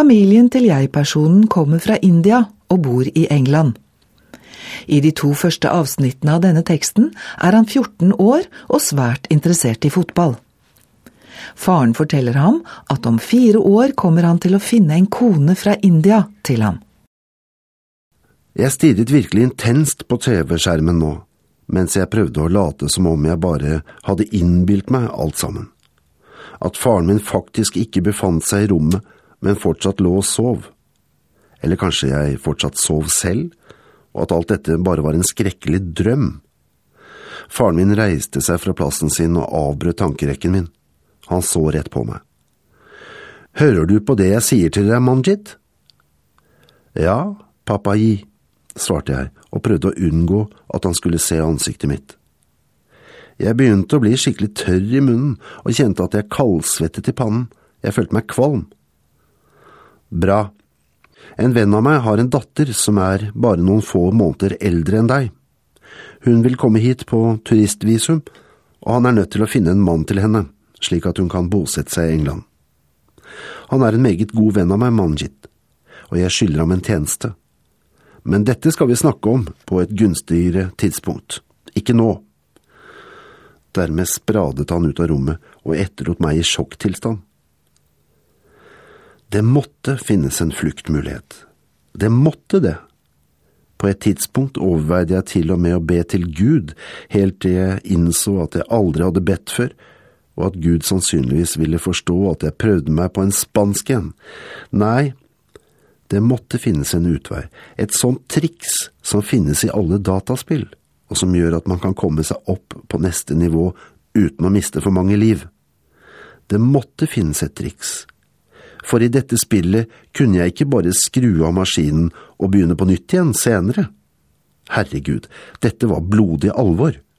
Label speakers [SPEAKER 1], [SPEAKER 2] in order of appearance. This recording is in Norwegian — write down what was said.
[SPEAKER 1] Familien til jeg-personen kommer fra India og bor i England. I de 2 første avsnittene av denne teksten er han 14 år og svært interessert i fotball. Faren forteller ham at om 4 år kommer han til å finne en kone fra India til ham.
[SPEAKER 2] Jeg stirret virkelig intenst på TV-skjermen nå, mens jeg prøvde å late som om jeg bare hadde innbilt meg alt sammen. At faren min faktisk ikke befant seg i rommet, men fortsatt lå og sov. Eller kanskje jeg fortsatt sov selv, og at alt dette bare var en skrekkelig drøm. Faren min reiste seg fra plassen sin og avbrøt tankerekken min. Han så rett på meg. «Hører du på det jeg sier til deg, Manjit?» «Ja, pappa Yi», svarte jeg, og prøvde å unngå at han skulle se ansiktet mitt. Jeg begynte å bli skikkelig tørr i munnen, og kjente at jeg kaldsvettet i pannen. Jeg følte meg kvalm. «Bra. En venn av meg har en datter som er bare noen få måneder eldre enn deg. Hun vil komme hit på turistvisum, og han er nødt til å finne en mann til henne, slik at hun kan bosette seg i England. Han er en meget god venn av meg, Manjit, og jeg skylder ham en tjeneste. Men dette skal vi snakke om på et gunstigere tidspunkt. Ikke nå.» Dermed spradet han ut av rommet og etterlot meg i sjokktilstand. Det måtte finnes en fluktmulighet. Det måtte det. På et tidspunkt overveide jeg til og med å be til Gud, helt til jeg innså at jeg aldri hadde bedt før, og at Gud sannsynligvis ville forstå at jeg prøvde meg på en spansk en. Nei, det måtte finnes en utvei, et sånt triks som finnes i alle dataspill, og som gjør at man kan komme seg opp på neste nivå uten å miste for mange liv. Det måtte finnes et triks. For i dette spillet kunne jeg ikke bare skru av maskinen og begynne på nytt igjen senere. Herregud, dette var blodig alvor.